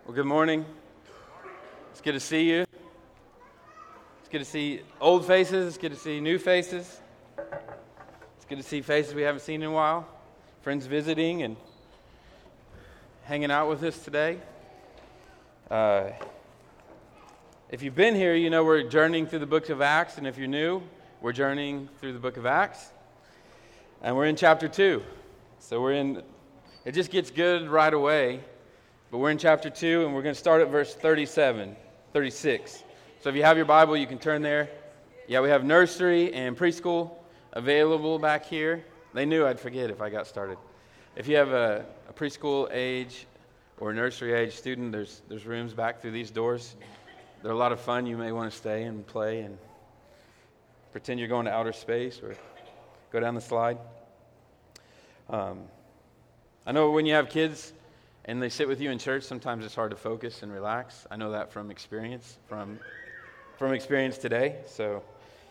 Well, good morning. It's good to see you. It's good to see old faces. It's good to see new faces. It's good to see faces we haven't seen in a while. Friends visiting and hanging out with us today. If you've been here, you know we're journeying through the book of Acts. And if you're new, we're journeying through the book of Acts. And we're in chapter 2. So it just gets good right away. But we're in chapter 2, and we're going to start at verse 36. So if you have your Bible, you can turn there. Yeah, we have nursery and preschool available back here. They knew I'd forget if I got started. If you have a preschool age or nursery age student, there's rooms back through these doors. They're a lot of fun. You may want to stay and play and pretend you're going to outer space or go down the slide. I know when you have kids and they sit with you in church, sometimes it's hard to focus and relax. I know that from experience, from experience today. So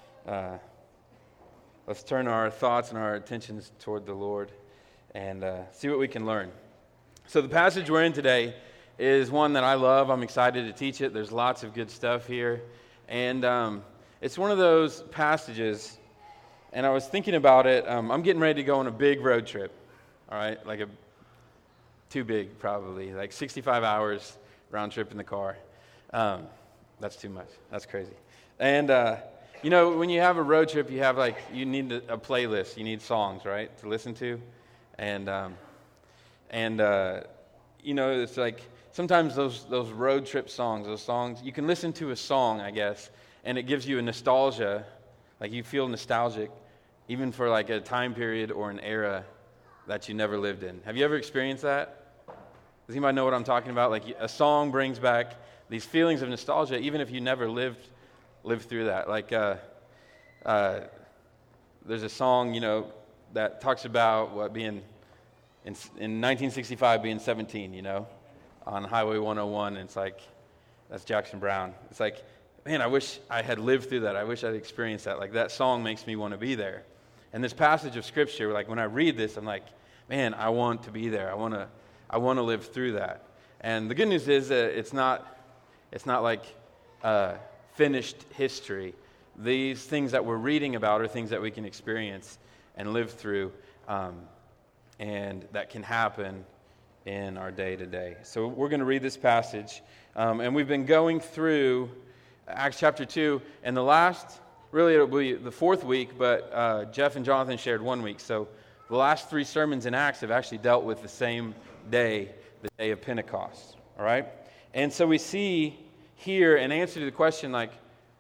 let's turn our thoughts and our attentions toward the Lord and see what we can learn. So the passage we're in today is one that I love. I'm excited to teach it. There's lots of good stuff here. And it's one of those passages, and I was thinking about it. I'm getting ready to go on a big road trip, all right, too big, probably, like 65 hours round trip in the car. That's too much. That's crazy. And, when you have a road trip, you need a playlist. You need songs, right, to listen to. And it's like sometimes those road trip songs, you can listen to a song, I guess, and it gives you a nostalgia, like you feel nostalgic, even for like a time period or an era that you never lived in. Have you ever experienced that? Does anybody know what I'm talking about? Like a song brings back these feelings of nostalgia, even if you never lived through that. Like there's a song, that talks about being in 1965 being 17, on Highway 101. And it's like, that's Jackson Browne. It's like, man, I wish I had lived through that. I wish I'd experienced that. Like that song makes me want to be there. And this passage of Scripture, like when I read this, I'm like, man, I want to be there. I want to live through that. And the good news is that it's not like finished history. These things that we're reading about are things that we can experience and live through, and that can happen in our day-to-day. So we're going to read this passage, and we've been going through Acts chapter 2, and it'll be the fourth week, but Jeff and Jonathan shared 1 week. So the last 3 sermons in Acts have actually dealt with the same day, the day of Pentecost. All right? And so we see here an answer to the question, like,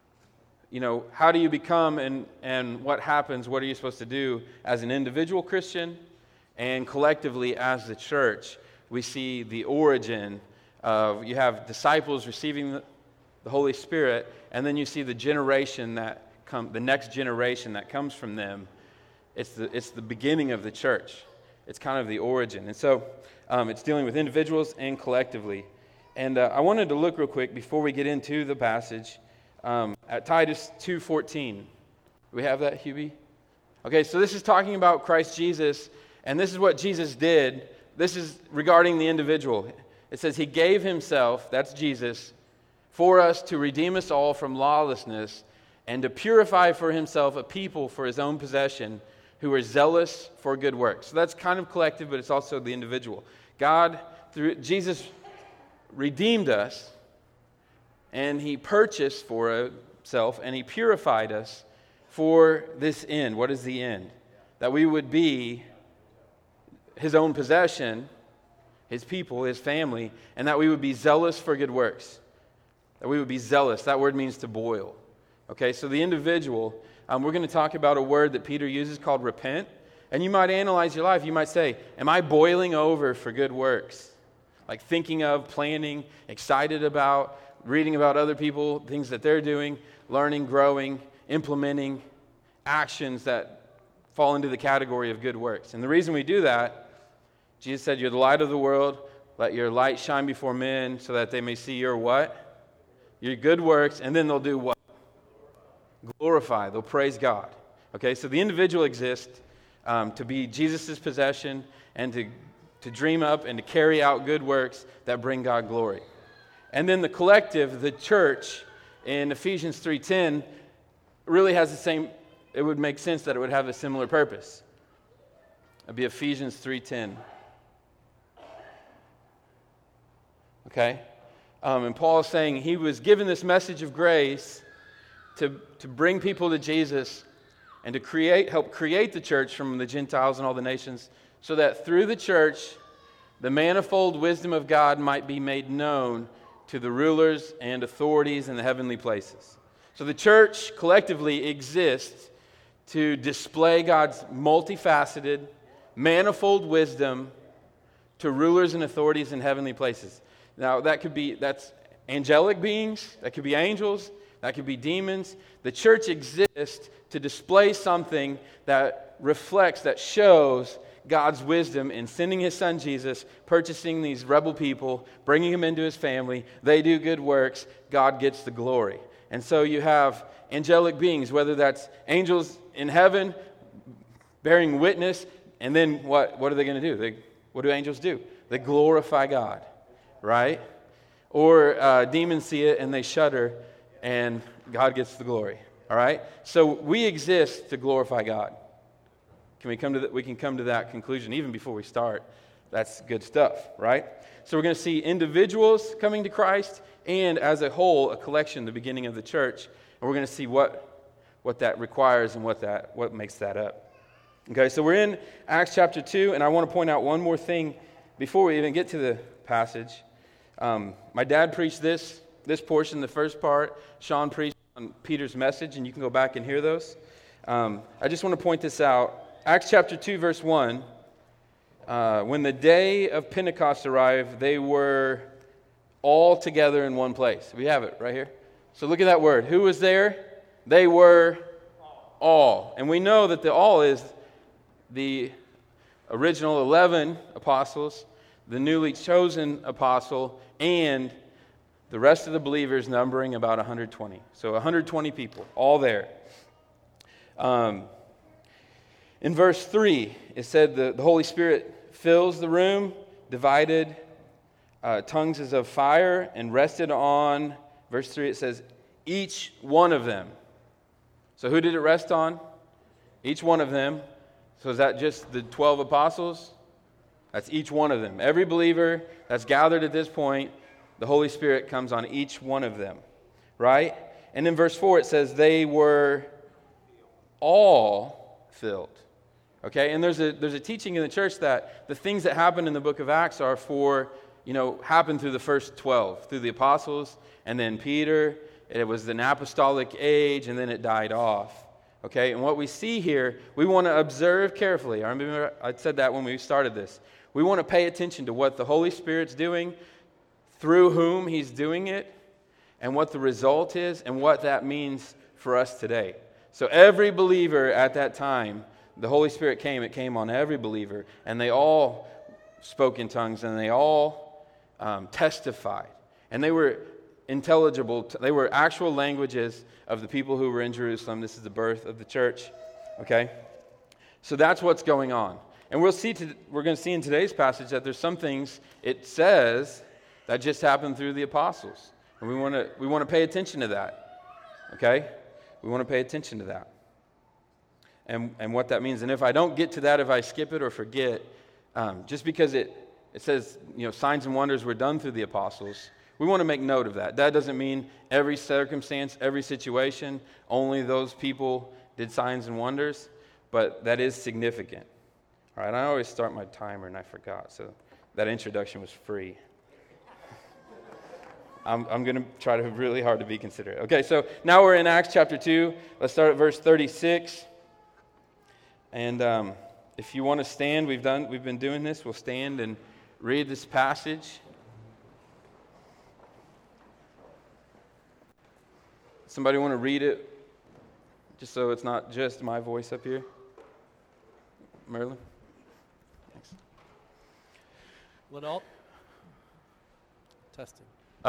how do you become and what happens, what are you supposed to do as an individual Christian and collectively as the church? We see the origin of, you have disciples receiving the Holy Spirit, and then you see the next generation that comes from them. It's the beginning of the church. It's kind of the origin. And so it's dealing with individuals and collectively. And I wanted to look real quick before we get into the passage at Titus 2:14. Do we have that, Hubie? Okay, so this is talking about Christ Jesus, and this is what Jesus did. This is regarding the individual. It says, He gave Himself, that's Jesus, for us to redeem us all from lawlessness and to purify for Himself a people for His own possession who are zealous for good works. So that's kind of collective, but it's also the individual. God, through Jesus, redeemed us, and He purchased for Himself, and He purified us for this end. What is the end? That we would be His own possession, His people, His family, and that we would be zealous for good works. That we would be zealous. That word means to boil. Okay, so the individual, we're going to talk about a word that Peter uses called repent. And you might analyze your life. You might say, am I boiling over for good works? Like thinking of, planning, excited about, reading about other people, things that they're doing, learning, growing, implementing actions that fall into the category of good works. And the reason we do that, Jesus said, you're the light of the world. Let your light shine before men so that they may see your what? Your good works. And then they'll do what? Glorify. They'll praise God. Okay, so the individual exists to be Jesus' possession and to dream up and to carry out good works that bring God glory. And then the collective, the church, in Ephesians 3:10, really has the same, it would make sense that it would have a similar purpose. It'd be Ephesians 3:10. Okay? And Paul is saying he was given this message of grace to bring people to Jesus and to help create the church from the Gentiles and all the nations, so that through the church, the manifold wisdom of God might be made known to the rulers and authorities in the heavenly places. So the church collectively exists to display God's multifaceted, manifold wisdom to rulers and authorities in heavenly places. Now, that's angelic beings, that could be angels, that could be demons. The church exists to display something that reflects, that shows God's wisdom in sending His Son Jesus, purchasing these rebel people, bringing them into His family. They do good works. God gets the glory. And so you have angelic beings, whether that's angels in heaven bearing witness, and then what are they going to do? What do angels do? They glorify God, right? Or demons see it and they shudder, and God gets the glory. All right? So we exist to glorify God. We can come to that conclusion even before we start. That's good stuff, right? So we're going to see individuals coming to Christ, and as a whole, a collection, the beginning of the church. And we're going to see what that requires and what makes that up. Okay, so we're in Acts chapter 2, and I want to point out one more thing before we even get to the passage. My dad preached this portion, the first part. Sean preached on Peter's message, and you can go back and hear those. I just want to point this out. Acts chapter 2, verse 1, when the day of Pentecost arrived, they were all together in one place. We have it right here. So look at that word. Who was there? They were all. And we know that the all is the original 11 apostles, the newly chosen apostle, and the rest of the believers numbering about 120. So 120 people, all there. In verse 3, it said the Holy Spirit fills the room, divided tongues as of fire, and rested on, verse 3, it says, each one of them. So who did it rest on? Each one of them. So is that just the 12 apostles? That's each one of them. Every believer that's gathered at this point, the Holy Spirit comes on each one of them, right? And in verse 4, it says they were all filled. Okay, and there's a teaching in the church that the things that happen in the book of Acts are happen through the first 12, through the apostles, and then Peter. It was an apostolic age, and then it died off. Okay, and what we see here, we want to observe carefully. I remember I said that when we started this. We want to pay attention to what the Holy Spirit's doing, through whom He's doing it, and what the result is, and what that means for us today. So every believer at that time, the Holy Spirit came. It came on every believer, and they all spoke in tongues, and they all testified. And they were intelligible. They were actual languages of the people who were in Jerusalem. This is the birth of the church. Okay? So that's what's going on. And we're going to see in today's passage that there's some things it says that just happened through the apostles. And we want to pay attention to that. Okay? We want to pay attention to that. And what that means. And if I don't get to that, if I skip it or forget, just because it says, signs and wonders were done through the apostles, we want to make note of that. That doesn't mean every circumstance, every situation, only those people did signs and wonders, but that is significant. All right, I always start my timer and I forgot, so that introduction was free. I'm going to try really hard to be considerate. Okay, so now we're in Acts chapter 2. Let's start at verse 36. And if you want to stand, we've been doing this. We'll stand and read this passage. Somebody want to read it, just so it's not just my voice up here? Merlin? Thanks. Testing.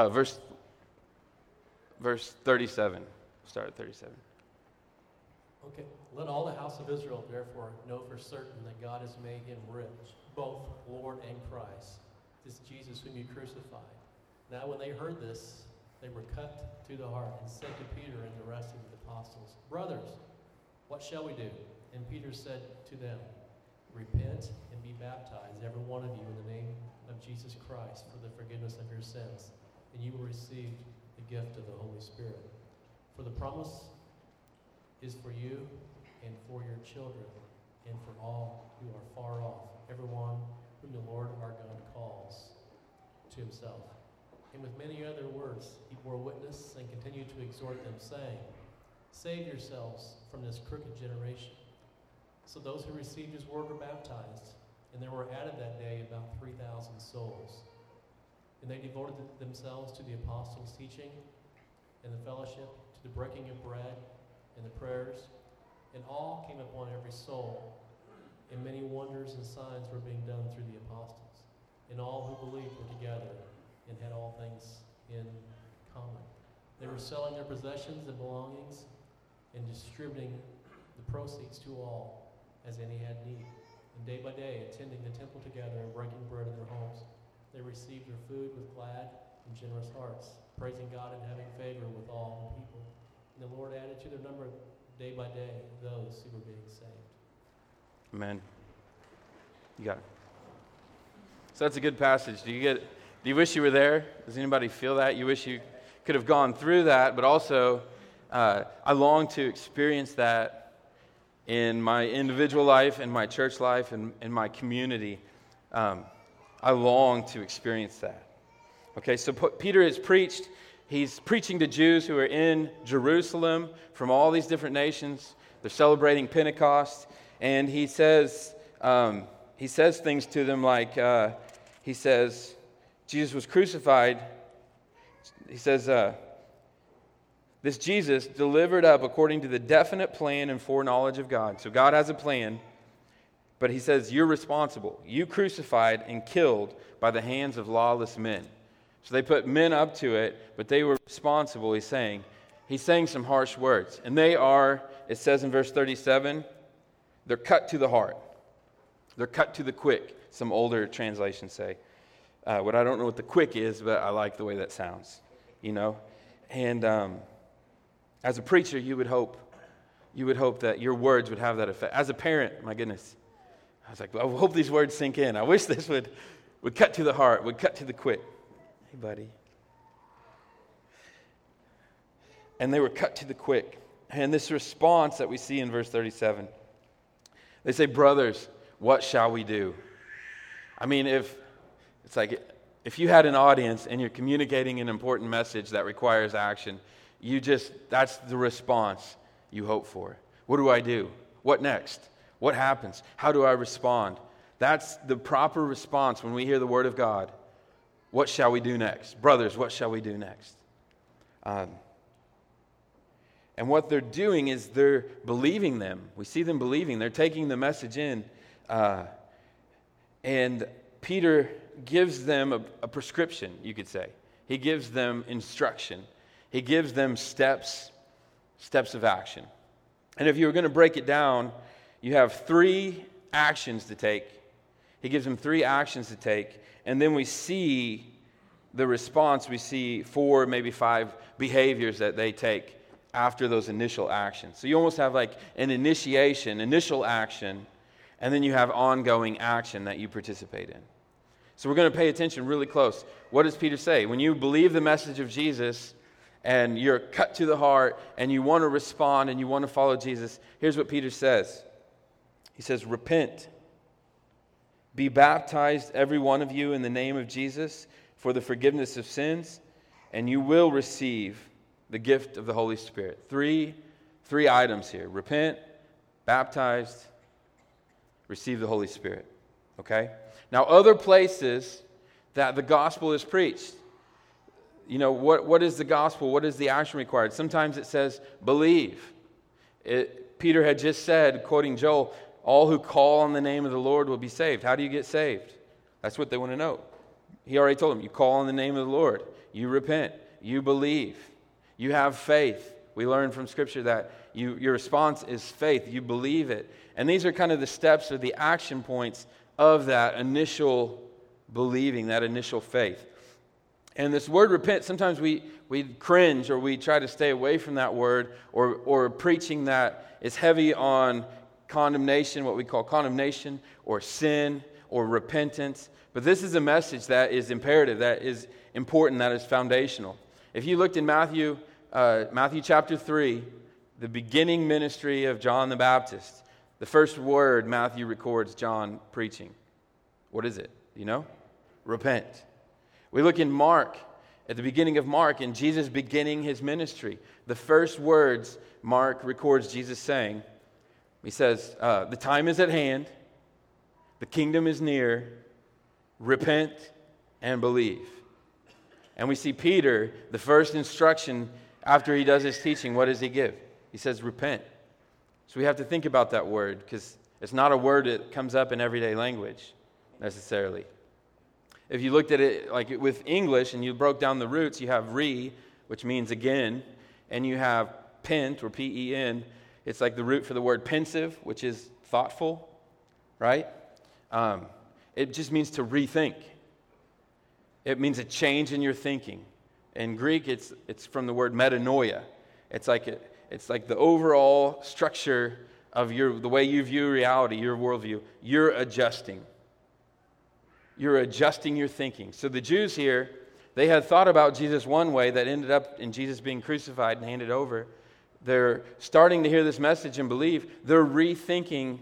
Verse 37. Start at 37. Okay. Let all the house of Israel therefore know for certain that God has made him rich, both Lord and Christ, this Jesus whom you crucified. Now when they heard this, they were cut to the heart and said to Peter and the rest of the apostles, "Brothers, what shall we do?" And Peter said to them, "Repent and be baptized, every one of you, in the name of Jesus Christ for the forgiveness of your sins, and you will receive the gift of the Holy Spirit. For the promise is for you and for your children and for all who are far off, everyone whom the Lord our God calls to himself." And with many other words he bore witness and continued to exhort them, saying, "Save yourselves from this crooked generation." So those who received his word were baptized, and there were added that day about 3,000 souls. And they devoted themselves to the apostles' teaching and the fellowship, to the breaking of bread and the prayers, and all came upon every soul, and many wonders and signs were being done through the apostles. And all who believed were together and had all things in common. They were selling their possessions and belongings and distributing the proceeds to all as any had need. And day by day, attending the temple together and breaking bread in their homes, they received their food with glad and generous hearts, praising God and having favor with all the people. And the Lord added to their number day by day those who were being saved. Amen. You got it. So that's a good passage. Do you wish you were there? Does anybody feel that? You wish you could have gone through that, but also I long to experience that in my individual life, in my church life, and in my community. I long to experience that. Okay, so Peter has preached. He's preaching to Jews who are in Jerusalem from all these different nations. They're celebrating Pentecost, and he says things to them like, he says, Jesus was crucified. He says, this Jesus delivered up according to the definite plan and foreknowledge of God. So God has a plan, but he says, you're responsible. You crucified and killed by the hands of lawless men. So they put men up to it, but they were responsible, he's saying. He's saying some harsh words. And they are, it says in verse 37, they're cut to the heart. They're cut to the quick, some older translations say. I don't know what the quick is, but I like the way that sounds, you know. And as a preacher, you would hope that your words would have that effect. As a parent, my goodness, I was like, I hope these words sink in. I wish this would cut to the heart, would cut to the quick. Hey, buddy. And they were cut to the quick. And this response that we see in verse 37, they say, "Brothers, what shall we do?" I mean, if you had an audience and you're communicating an important message that requires action, that's the response you hope for. What do I do? What next? What happens? How do I respond? That's the proper response when we hear the word of God. What shall we do next? Brothers, what shall we do next? And what they're doing is they're believing them. We see them believing. They're taking the message in. And Peter gives them a prescription, you could say. He gives them instruction. He gives them steps of action. And if you were going to break it down, you have 3 actions to take. He gives them 3 actions to take. And then we see the response. We see 4, maybe 5 behaviors that they take after those initial actions. So you almost have like an initial action, and then you have ongoing action that you participate in. So we're going to pay attention really close. What does Peter say? When you believe the message of Jesus and you're cut to the heart and you want to respond and you want to follow Jesus, here's what Peter says. He says, "Repent. Be baptized, every one of you, in the name of Jesus for the forgiveness of sins, and you will receive the gift of the Holy Spirit." Three items here. Repent, baptized, receive the Holy Spirit. Okay? Now, other places that the gospel is preached, you know, what is the gospel? What is the action required? Sometimes it says, believe. Peter had just said, quoting Joel, all who call on the name of the Lord will be saved. How do you get saved? That's what they want to know. He already told them, you call on the name of the Lord. You repent. You believe. You have faith. We learn from Scripture that your response is faith. You believe it. And these are kind of the steps or the action points of that initial believing, that initial faith. And this word repent, sometimes we cringe or we try to stay away from that word, or preaching that is heavy on condemnation, what we call condemnation, or sin, or repentance. But this is a message that is imperative, that is important, that is foundational. If you looked in Matthew chapter 3, the beginning ministry of John the Baptist, the first word Matthew records John preaching. What is it? Do you know? Repent. We look in Mark, at the beginning of Mark, and Jesus beginning his ministry. The first words Mark records Jesus saying, he says, the time is at hand, the kingdom is near, repent and believe. And we see Peter, the first instruction after he does his teaching, what does he give? He says, repent. So we have to think about that word, because it's not a word that comes up in everyday language necessarily. If you looked at it like with English and you broke down the roots, you have which means again, and you have pent, or P-E-N. It's like the root for the word pensive, which is thoughtful, right? It just means to rethink. It means a change in your thinking. In Greek, it's from the word metanoia. It's like the overall structure of the way you view reality, your worldview. You're adjusting. You're adjusting your thinking. So the Jews here, they had thought about Jesus one way that ended up in Jesus being crucified and handed over. They're starting to hear this message and believe. They're rethinking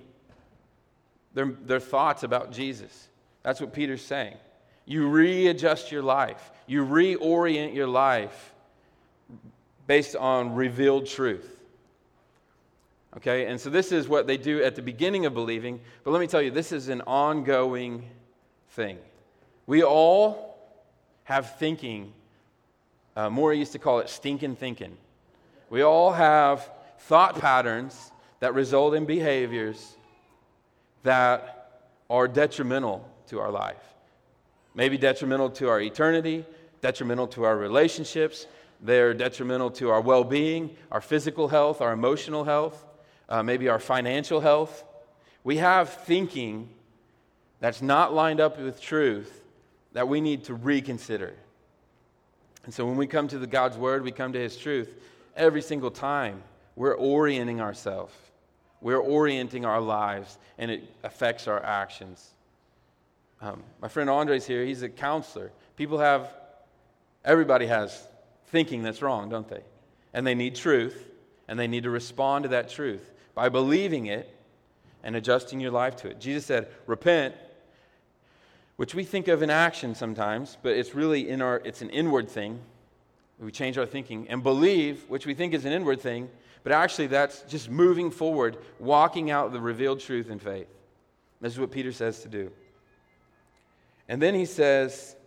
their thoughts about Jesus. That's what Peter's saying. You readjust your life. You reorient your life based on revealed truth. Okay, and so this is what they do at the beginning of believing. But let me tell you, this is an ongoing thing. We all have thinking. Maury used to call it stinking thinking. We all have thought patterns that result in behaviors that are detrimental to our life. Maybe detrimental to our eternity, detrimental to our relationships. They're detrimental to our well-being, our physical health, our emotional health, maybe our financial health. We have thinking that's not lined up with truth that we need to reconsider. And so when we come to God's Word, we come to His truth, every single time we're orienting ourselves. We're orienting our lives, and it affects our actions. My friend Andre's here. He's a counselor. Everybody has thinking that's wrong, don't they? And they need truth, and they need to respond to that truth by believing it and adjusting your life to it. Jesus said, repent, which we think of in action sometimes, but it's really it's an inward thing. We change our thinking. And believe, which we think is an inward thing, but actually that's just moving forward, walking out the revealed truth in faith. This is what Peter says to do. And then he says,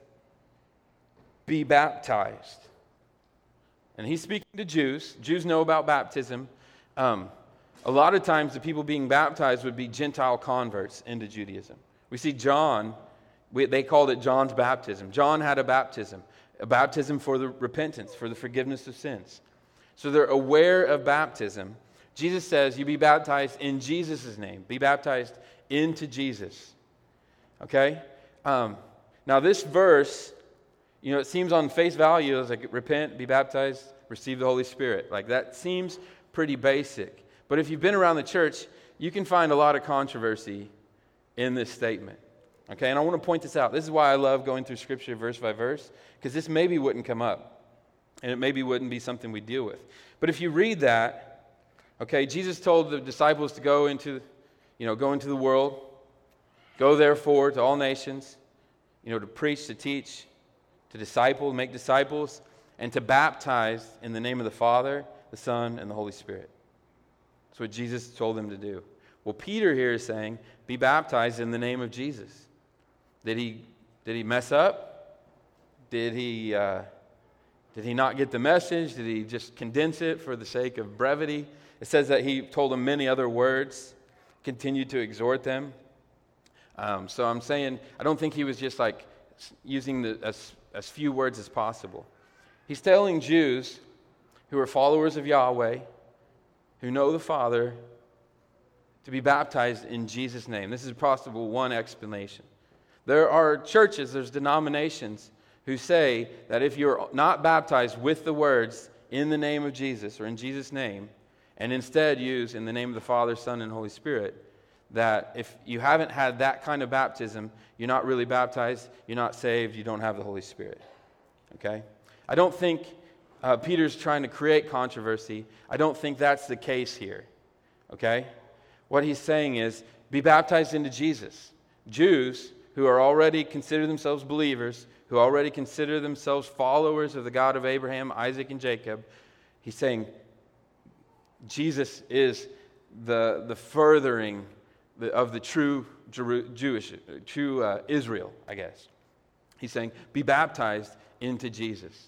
be baptized. And he's speaking to Jews. Jews know about baptism. A lot of times the people being baptized would be Gentile converts into Judaism. We see John, they called it John's baptism. John had a baptism for the repentance, for the forgiveness of sins. So they're aware of baptism. Jesus says, you be baptized in Jesus' name. Be baptized into Jesus. Okay? Now this verse, it seems on face value as like repent, be baptized, receive the Holy Spirit. Like that seems pretty basic. But if you've been around the church, you can find a lot of controversy in this statement. Okay, and I want to point this out. This is why I love going through Scripture verse by verse, because this maybe wouldn't come up, and it maybe wouldn't be something we deal with. But if you read that, okay, Jesus told the disciples to go into the world, go therefore to all nations, to preach, to teach, to disciple, make disciples, and to baptize in the name of the Father, the Son, and the Holy Spirit. That's what Jesus told them to do. Well, Peter here is saying, be baptized in the name of Jesus. Did he mess up? Did he not get the message? Did he just condense it for the sake of brevity? It says that he told them many other words, continued to exhort them. So I'm saying, I don't think he was just like using as few words as possible. He's telling Jews who are followers of Yahweh, who know the Father, to be baptized in Jesus' name. This is possible one explanation. There are churches, there's denominations who say that if you're not baptized with the words in the name of Jesus or in Jesus' name, and instead use in the name of the Father, Son, and Holy Spirit, that if you haven't had that kind of baptism, you're not really baptized, you're not saved, you don't have the Holy Spirit. Okay? I don't think Peter's trying to create controversy. I don't think that's the case here. Okay? What he's saying is, be baptized into Jesus. Jews who are already consider themselves believers, who already consider themselves followers of the God of Abraham, Isaac, and Jacob, he's saying Jesus is the furthering of the true Israel, I guess. He's saying, be baptized into Jesus.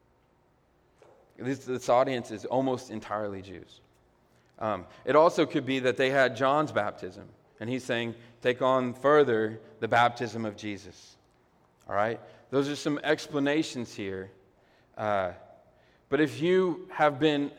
This audience is almost entirely Jews. It also could be that they had John's baptism, and he's saying, take on further the baptism of Jesus. All right? Those are some explanations here. But if you've been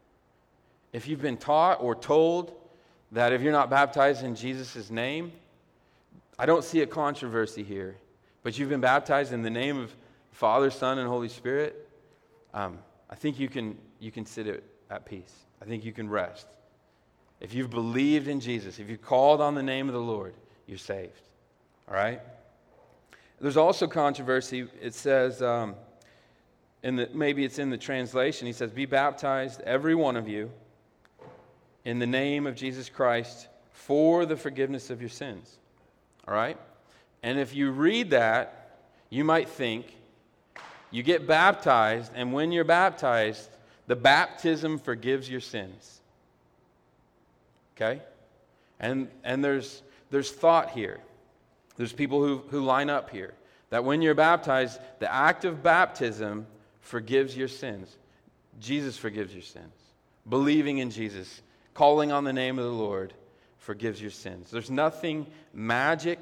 taught or told that if you're not baptized in Jesus' name, I don't see a controversy here. But you've been baptized in the name of Father, Son, and Holy Spirit, I think you can sit at peace. I think you can rest. If you've believed in Jesus, if you've called on the name of the Lord, you're saved. All right? There's also controversy. It says, maybe it's in the translation, he says, be baptized, every one of you, in the name of Jesus Christ for the forgiveness of your sins. All right? And if you read that, you might think you get baptized, and when you're baptized, the baptism forgives your sins. Okay? And there's thought here. There's people who line up here. That when you're baptized, the act of baptism forgives your sins. Jesus forgives your sins. Believing in Jesus, calling on the name of the Lord, forgives your sins. There's nothing magic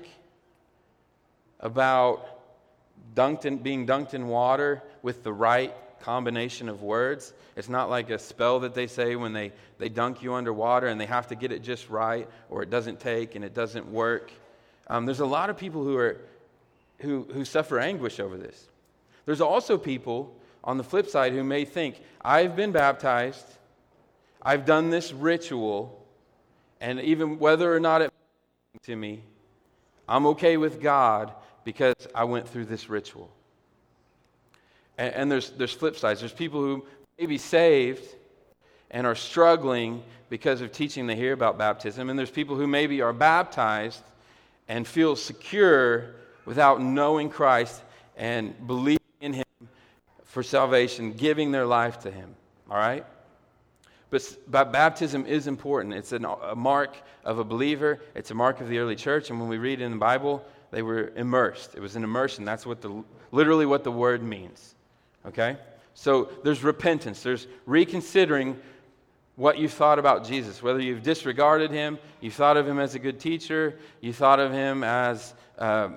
about being dunked in water with the right combination of words. It's not like a spell that they say when they dunk you underwater and they have to get it just right, or it doesn't take and it doesn't work. There's a lot of people who suffer anguish over this. There's also people on the flip side who may think, I've been baptized, I've done this ritual, and even whether or not it matters to me, I'm okay with God because I went through this ritual. And there's flip sides. There's people who may be saved and are struggling because of teaching they hear about baptism. And there's people who maybe are baptized and feel secure without knowing Christ and believing in Him for salvation, giving their life to Him. All right? But baptism is important. It's a mark of a believer. It's a mark of the early church. And when we read in the Bible, they were immersed. It was an immersion. That's literally what the word means. Okay? So there's repentance. There's reconsidering what you thought about Jesus. Whether you've disregarded Him, you thought of Him as a good teacher, you thought of Him as a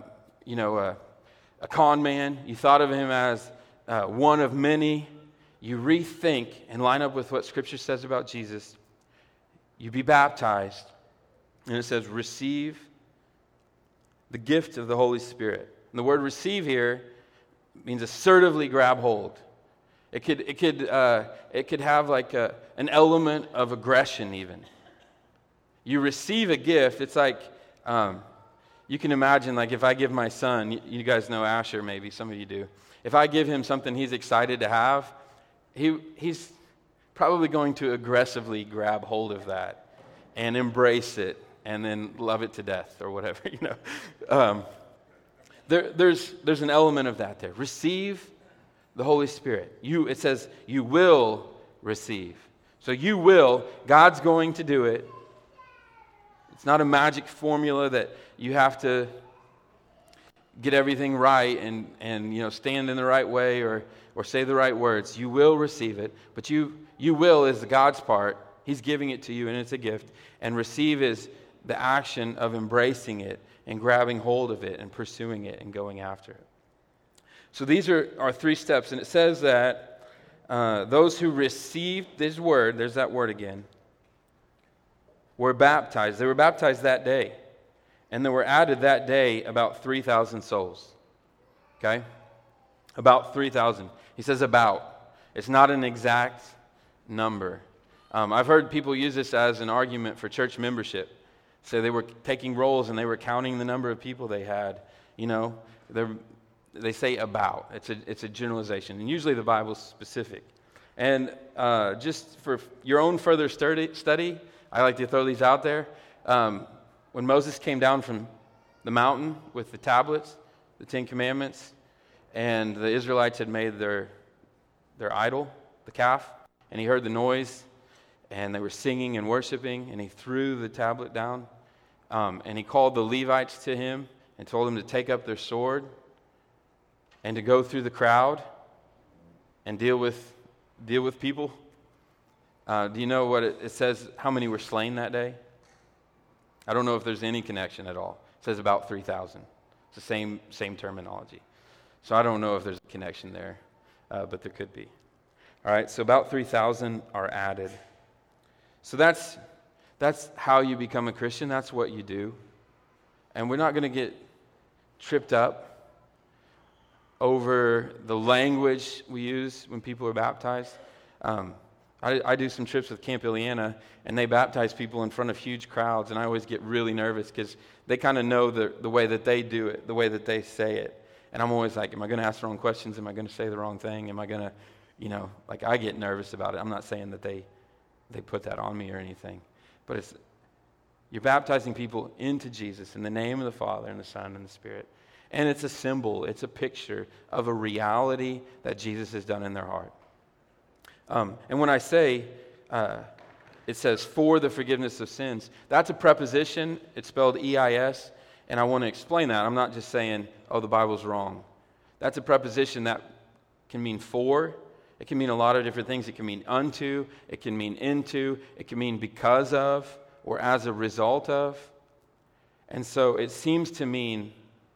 con man, you thought of Him as one of many. You rethink and line up with what Scripture says about Jesus. You be baptized. And it says, receive the gift of the Holy Spirit. And the word receive here means assertively grab hold. It could have like an element of aggression even. You receive a gift. It's like, you can imagine like if I give my son, you guys know Asher maybe, some of you do. If I give him something he's excited to have, he's probably going to aggressively grab hold of that and embrace it and then love it to death or whatever, There's an element of that there. Receive the Holy Spirit. It says you will receive. So you will. God's going to do it. It's not a magic formula that you have to get everything right and stand in the right way or say the right words. You will receive it, but you will is God's part. He's giving it to you, and it's a gift. And receive is the action of embracing it and grabbing hold of it and pursuing it and going after it. So these are our 3 steps, and it says that those who received this word, there's that word again, were baptized. They were baptized that day. And there were added that day about 3,000 souls. Okay? About 3,000. He says about. It's not an exact number. I've heard people use this as an argument for church membership. So they were taking rolls and they were counting the number of people they had. They say about. It's a generalization. And usually the Bible's specific. And just for your own further study, I like to throw these out there. When Moses came down from the mountain with the tablets, the Ten Commandments, and the Israelites had made their idol, the calf, and he heard the noise, and they were singing and worshiping, and he threw the tablet down, and he called the Levites to him and told them to take up their sword and to go through the crowd and deal with people. Do you know what it says, how many were slain that day? I don't know if there's any connection at all. It says about 3,000. It's the same terminology. So I don't know if there's a connection there, but there could be. All right, so about 3,000 are added. So that's how you become a Christian. That's what you do. And we're not going to get tripped up over the language we use when people are baptized. I do some trips with Camp Ileana, and they baptize people in front of huge crowds, and I always get really nervous because they kind of know the way that they do it, the way that they say it. And I'm always like, am I going to ask the wrong questions? Am I going to say the wrong thing? Am I going to, I get nervous about it. I'm not saying that they put that on me or anything. But you're baptizing people into Jesus in the name of the Father and the Son and the Spirit. And it's a symbol, it's a picture of a reality that Jesus has done in their heart. And when I say, it says, for the forgiveness of sins, that's a preposition. It's spelled E-I-S, and I want to explain that. I'm not just saying, oh, the Bible's wrong. That's a preposition that can mean for. It can mean a lot of different things. It can mean unto. It can mean into. It can mean because of or as a result of. And so it seems to mean,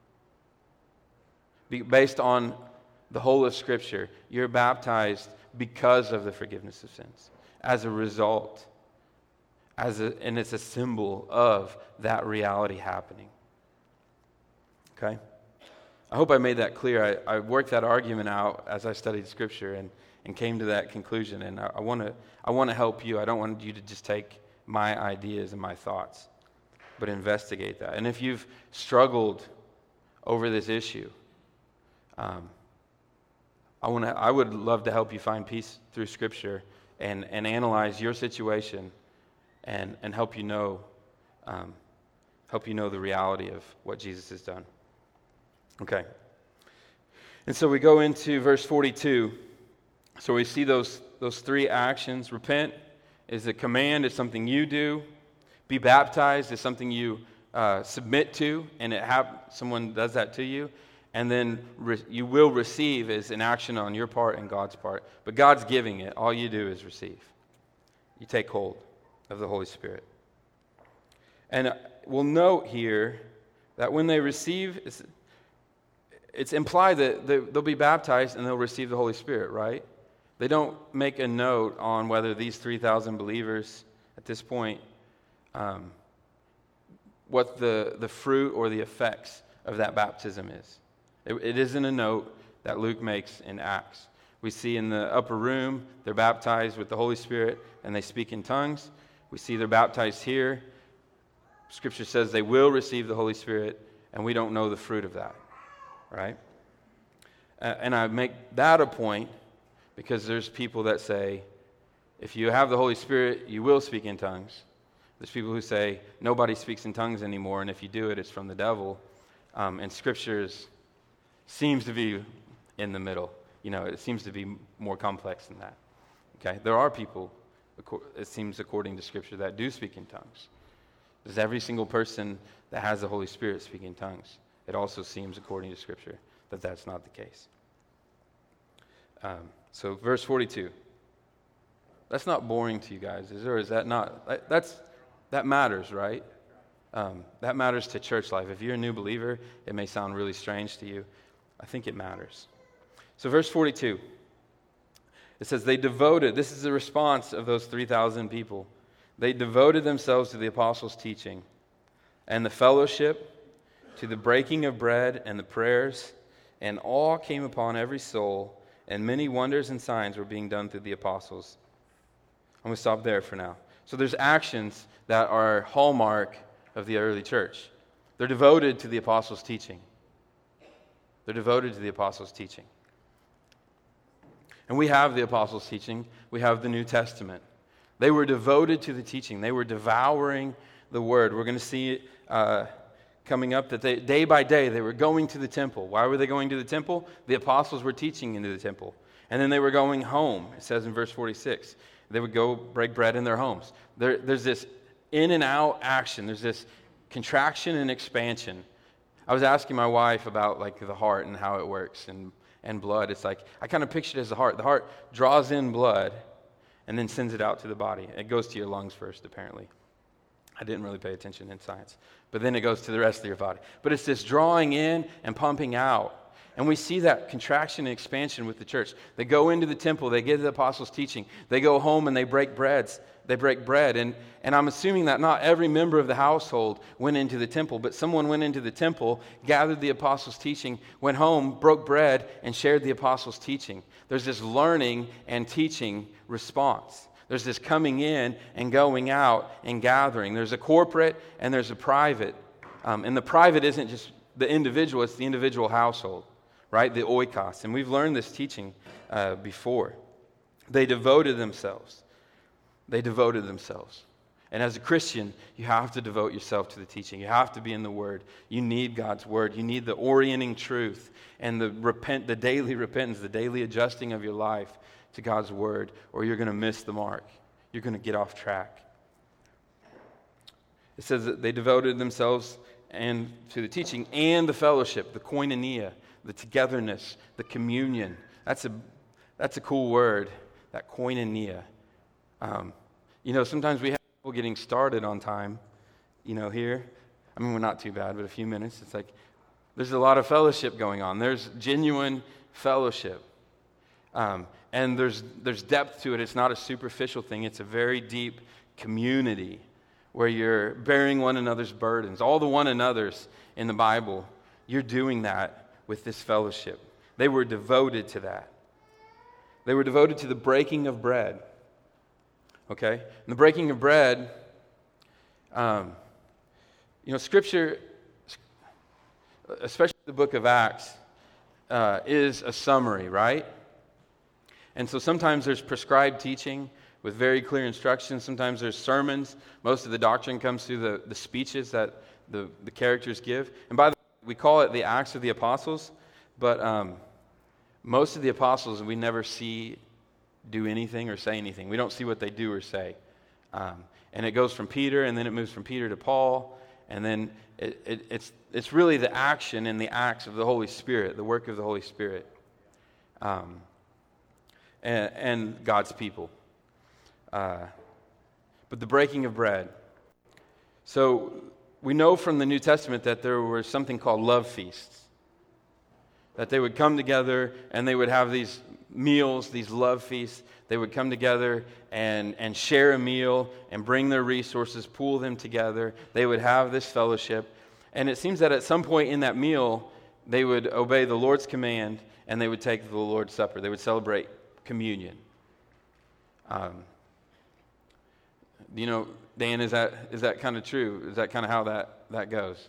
based on the whole of Scripture, you're baptized because of the forgiveness of sins, as a result, and it's a symbol of that reality happening. Okay? I hope I made that clear. I worked that argument out as I studied Scripture and came to that conclusion, and I want to help you. I don't want you to just take my ideas and my thoughts, but investigate that. And if you've struggled over this issue, I would love to help you find peace through Scripture and analyze your situation and help you know the reality of what Jesus has done. Okay. And so we go into verse 42. So we see those three actions. Repent is a command. It's something you do. Be baptized is something you submit to, and someone does that to you. And then you will receive is an action on your part and God's part. But God's giving it. All you do is receive. You take hold of the Holy Spirit. And we'll note here that when they receive, it's implied that they'll be baptized and they'll receive the Holy Spirit, right? They don't make a note on whether these 3,000 believers at this point, what the fruit or the effects of that baptism is. It isn't a note that Luke makes in Acts. We see in the upper room, they're baptized with the Holy Spirit and they speak in tongues. We see they're baptized here. Scripture says they will receive the Holy Spirit, and we don't know the fruit of that, right? And I make that a point because there's people that say, if you have the Holy Spirit, you will speak in tongues. There's people who say, nobody speaks in tongues anymore, and if you do it, it's from the devil. And Scripture seems to be in the middle. It seems to be more complex than that. Okay? There are people, it seems according to Scripture, that do speak in tongues. Does every single person that has the Holy Spirit speak in tongues? It also seems according to Scripture that that's not the case. So verse 42. That's not boring to you guys, is there? Is that not? That matters, right? That matters to church life. If you're a new believer, it may sound really strange to you. I think it matters. So verse 42, it says, they devoted, this is the response of those 3,000 people. They devoted themselves to the apostles' teaching and the fellowship, to the breaking of bread and the prayers. and awe came upon every soul, and many wonders and signs were being done through the apostles. I'm going to stop there for now. So there's actions that are hallmark of the early church. They're devoted to the apostles' teaching. They're devoted to the apostles' teaching. And we have the apostles' teaching. We have the New Testament. They were devoted to the teaching. They were devouring the word. We're going to see it coming up that day by day they were going to the temple. Why were they going to the temple? The apostles were teaching into the temple. And then they were going home. It says in verse 46. They would go break bread in their homes. There's this in and out action. There's this contraction and expansion. I was asking my wife about like the heart and how it works and blood. It's like, I kind of pictured it as the heart. The heart draws in blood and then sends it out to the body. It goes to your lungs first, apparently. I didn't really pay attention in science. But then it goes to the rest of your body. But it's this drawing in and pumping out. And we see that contraction and expansion with the church. They go into the temple. They get the apostles' teaching. They go home and they break bread. And I'm assuming that not every member of the household went into the temple, but someone went into the temple, gathered the apostles' teaching, went home, broke bread, and shared the apostles' teaching. There's this learning and teaching response. There's this coming in and going out and gathering. There's a corporate and there's a private. And the private isn't just the individual, it's the individual household, right? The oikos. And we've learned this teaching before. They devoted themselves. They devoted themselves. And as a Christian, you have to devote yourself to the teaching. You have to be in the Word. You need God's Word. You need the orienting truth and the daily repentance, the daily adjusting of your life to God's Word, or you're going to miss the mark. You're going to get off track. It says that they devoted themselves and to the teaching and the fellowship, the koinonia, the togetherness, the communion. That's a cool word, that koinonia. Sometimes we have people getting started on time, here. I mean, we're not too bad, but a few minutes. It's like there's a lot of fellowship going on. There's genuine fellowship. And there's depth to it. It's not a superficial thing. It's a very deep community where you're bearing one another's burdens. All the one another's in the Bible, you're doing that with this fellowship. They were devoted to that. They were devoted to the breaking of bread. Okay? And the breaking of bread, Scripture, especially the book of Acts, is a summary, right? And so sometimes there's prescribed teaching with very clear instructions. Sometimes there's sermons. Most of the doctrine comes through the speeches that the characters give. And by the way, we call it the Acts of the Apostles, but most of the apostles we never see do anything or say anything. We don't see what they do or say. And it goes from Peter, and then it moves from Peter to Paul, and then it's really the action and the acts of the Holy Spirit, the work of the Holy Spirit. And God's people. But the breaking of bread. So we know from the New Testament that there was something called love feasts. That they would come together and they would have these meals, these love feasts. They would come together and share a meal and bring their resources, pool them together. They would have this fellowship. And it seems that at some point in that meal, they would obey the Lord's command and they would take the Lord's Supper. They would celebrate communion. Dan, is that kind of true? Is that kind of how that goes?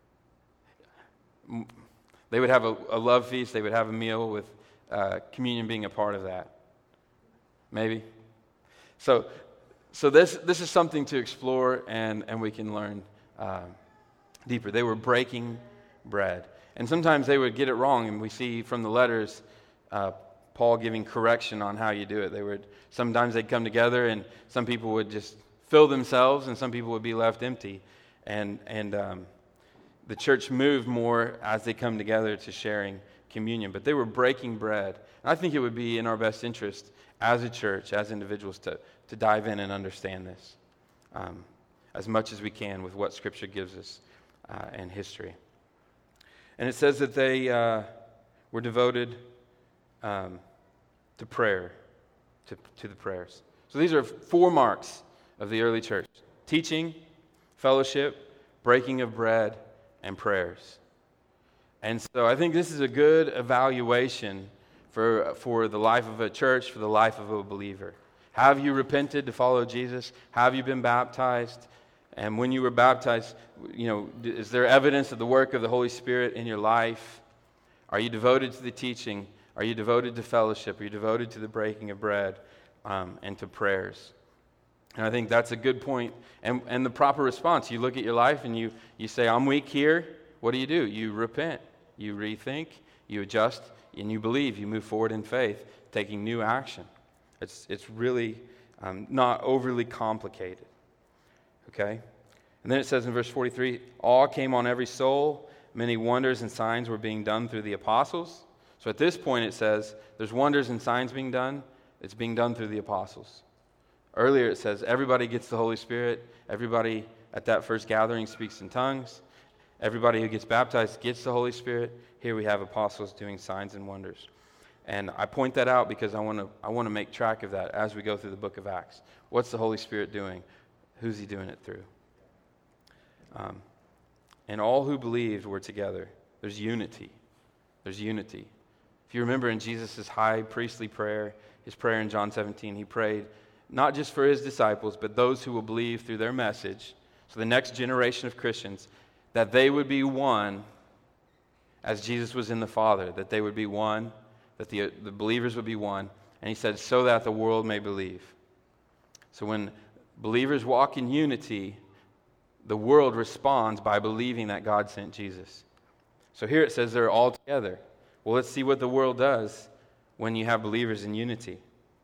They would have a love feast. They would have a meal with communion being a part of that. Maybe. So this is something to explore and we can learn deeper. They were breaking bread. And sometimes they would get it wrong, and we see from the letters Paul giving correction on how you do it. Sometimes they'd come together, and some people would just fill themselves, and some people would be left empty. And the church moved more as they come together to sharing communion. But they were breaking bread. And I think it would be in our best interest as a church, as individuals, to dive in and understand this as much as we can with what Scripture gives us and history. And it says that they were devoted to prayer, to the prayers. So these are 4 marks of the early church: teaching, fellowship, breaking of bread, and prayers. And so I think this is a good evaluation for the life of a church, for the life of a believer. Have you repented to follow Jesus? Have you been baptized? And when you were baptized, is there evidence of the work of the Holy Spirit in your life? Are you devoted to the teaching? Are you devoted to fellowship? Are you devoted to the breaking of bread and to prayers? And I think that's a good point. And the proper response, you look at your life and you say, I'm weak here. What do? You repent. You rethink. You adjust. And you believe. You move forward in faith, taking new action. It's really not overly complicated. Okay? And then it says in verse 43, awe came on every soul. Many wonders and signs were being done through the apostles. So at this point it says there's wonders and signs being done. It's being done through the apostles. Earlier it says everybody gets the Holy Spirit. Everybody at that first gathering speaks in tongues. Everybody who gets baptized gets the Holy Spirit. Here we have apostles doing signs and wonders. And I point that out because I want to make track of that as we go through the book of Acts. What's the Holy Spirit doing? Who's he doing it through? And all who believed were together. There's unity. There's unity. If you remember in Jesus' high priestly prayer, his prayer in John 17, he prayed not just for his disciples, but those who will believe through their message, so the next generation of Christians, that they would be one as Jesus was in the Father, that they would be one, that the believers would be one. And he said, so that the world may believe. So when believers walk in unity, the world responds by believing that God sent Jesus. So here it says they're all together. Well, let's see what the world does when you have believers in unity.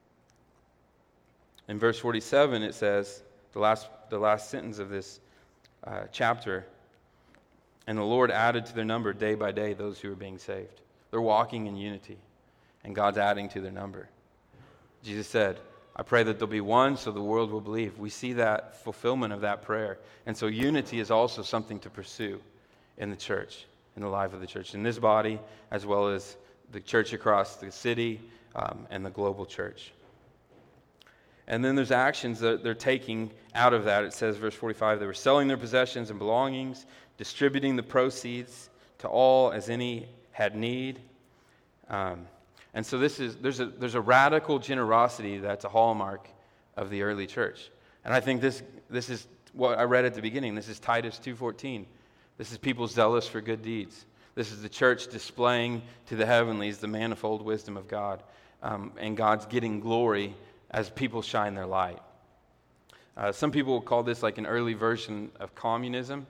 In verse 47, it says, the last sentence of this chapter, and the Lord added to their number day by day those who were being saved. They're walking in unity, and God's adding to their number. Jesus said, I pray that there'll be one so the world will believe. We see that fulfillment of that prayer. And so unity is also something to pursue in the church, in the life of the church, in this body, as well as the church across the city and the global church. And then there's actions that they're taking out of that. It says, verse 45, they were selling their possessions and belongings, distributing the proceeds to all as any had need. And so there's a radical generosity that's a hallmark of the early church. And I think this is what I read at the beginning. This is Titus 2:14. This is people zealous for good deeds. This is the church displaying to the heavenlies the manifold wisdom of God. And God's getting glory as people shine their light. Some people will call this like an early version of communism.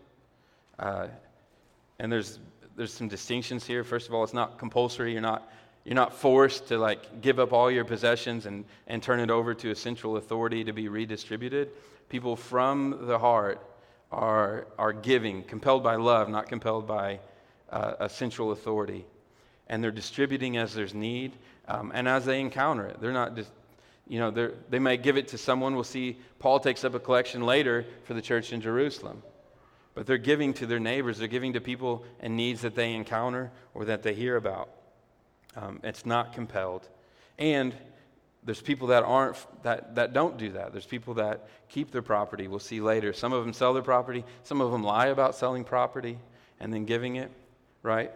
And there's some distinctions here. First of all, it's not compulsory. You're not forced to like give up all your possessions and turn it over to a central authority to be redistributed. People from the heart are giving, compelled by love, not compelled by a central authority. And they're distributing as there's need and as they encounter it. They're not just, they may give it to someone. We'll see Paul takes up a collection later for the church in Jerusalem. But they're giving to their neighbors. They're giving to people and needs that they encounter or that they hear about. It's not compelled. And there's people that don't do that. There's people that keep their property. We'll see later. Some of them sell their property. Some of them lie about selling property and then giving it, right?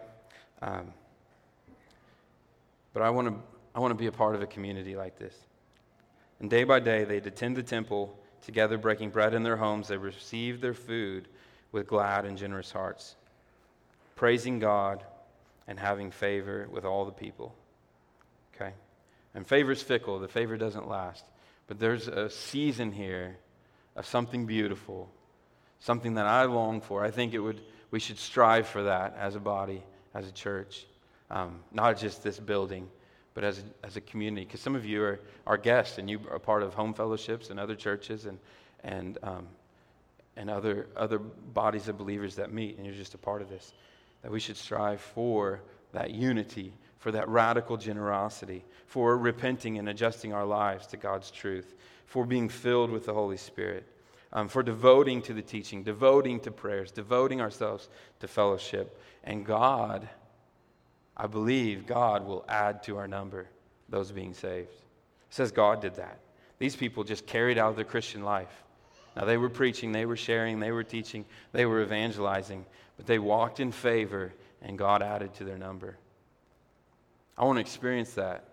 But I want to be a part of a community like this. And day by day, they'd attend the temple together, breaking bread in their homes. They received their food with glad and generous hearts, praising God and having favor with all the people. Okay? And favor's fickle. The favor doesn't last. But there's a season here of something beautiful, something that I long for. I think we should strive for that as a body, as a church. Not just this building, but as a community. Because some of you are guests, and you are part of home fellowships and other churches and other bodies of believers that meet, and you're just a part of this. That we should strive for that unity, for that radical generosity, for repenting and adjusting our lives to God's truth, for being filled with the Holy Spirit, for devoting to the teaching, devoting to prayers, devoting ourselves to fellowship. And God, I believe God will add to our number those being saved. It says God did that. These people just carried out their Christian life. Now, they were preaching, they were sharing, they were teaching, they were evangelizing, but they walked in favor, and God added to their number. I want to experience that.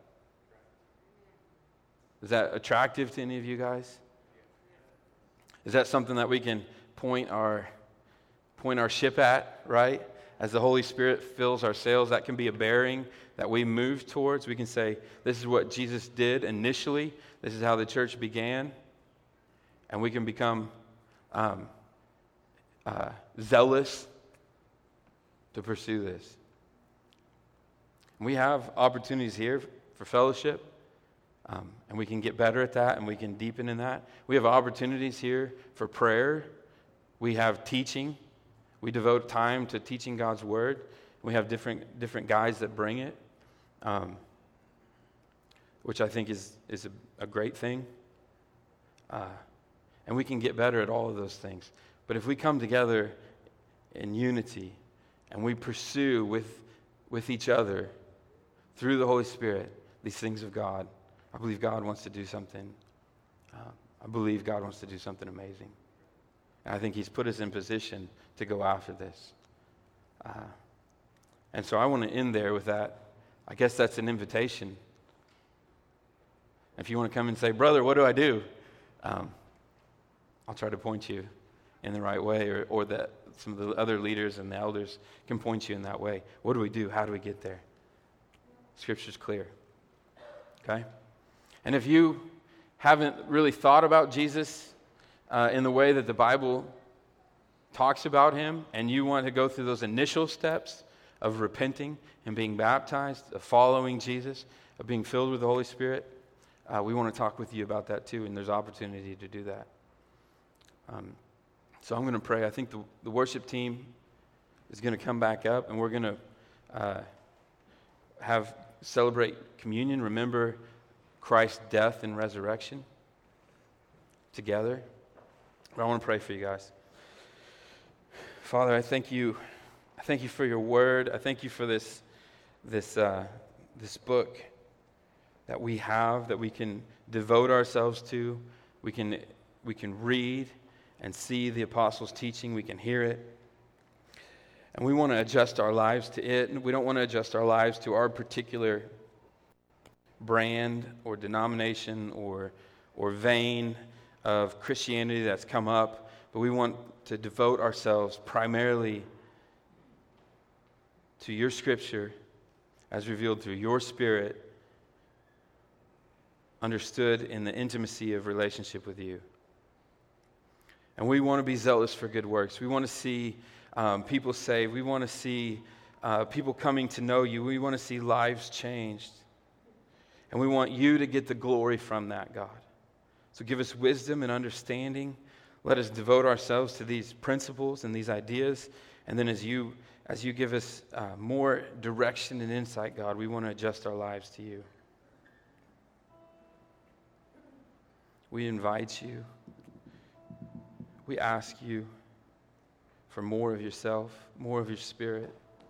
Is that attractive to any of you guys? Is that something that we can point our ship at, right? As the Holy Spirit fills our sails, that can be a bearing that we move towards. We can say, this is what Jesus did initially. This is how the church began. And we can become zealous to pursue this. And we have opportunities here for fellowship. And we can get better at that, and we can deepen in that. We have opportunities here for prayer. We have teaching. We devote time to teaching God's Word. We have different guys that bring it, which I think is a great thing. And we can get better at all of those things. But if we come together in unity and we pursue with each other through the Holy Spirit these things of God, I believe God wants to do something. I believe God wants to do something amazing. And I think He's put us in position to go after this. And so I want to end there with that. I guess that's an invitation. If you want to come and say, brother, what do I do? I'll try to point you in the right way, or that some of the other leaders and the elders can point you in that way. What do we do? How do we get there? Scripture's clear. Okay? And if you haven't really thought about Jesus in the way that the Bible talks about him, and you want to go through those initial steps of repenting and being baptized, of following Jesus, of being filled with the Holy Spirit, we want to talk with you about that too, and there's opportunity to do that. So I'm going to pray. I think the worship team is going to come back up, and we're going to celebrate communion, remember Christ's death and resurrection together. But I want to pray for you guys. Father, I thank you for your word. I thank you for this book that we have, that we can devote ourselves to. We can read and see the apostles' teaching. We can hear it. And we want to adjust our lives to it. And we don't want to adjust our lives to our particular brand or denomination or vein of Christianity that's come up. But we want to devote ourselves primarily to your Scripture as revealed through your Spirit, understood in the intimacy of relationship with you. And we want to be zealous for good works. We want to see people saved. We want to see people coming to know you. We want to see lives changed. And we want you to get the glory from that, God. So give us wisdom and understanding. Let us devote ourselves to these principles and these ideas. And then as you give us more direction and insight, God, we want to adjust our lives to you. We invite you. We ask you for more of yourself, more of your Spirit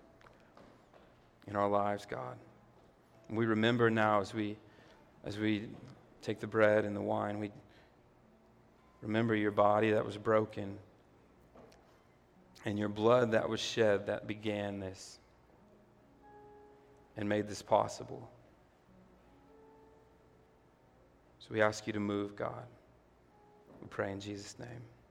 in our lives, God. And we remember now as we take the bread and the wine, we remember your body that was broken and your blood that was shed that began this and made this possible. So we ask you to move, God. We pray in Jesus' name.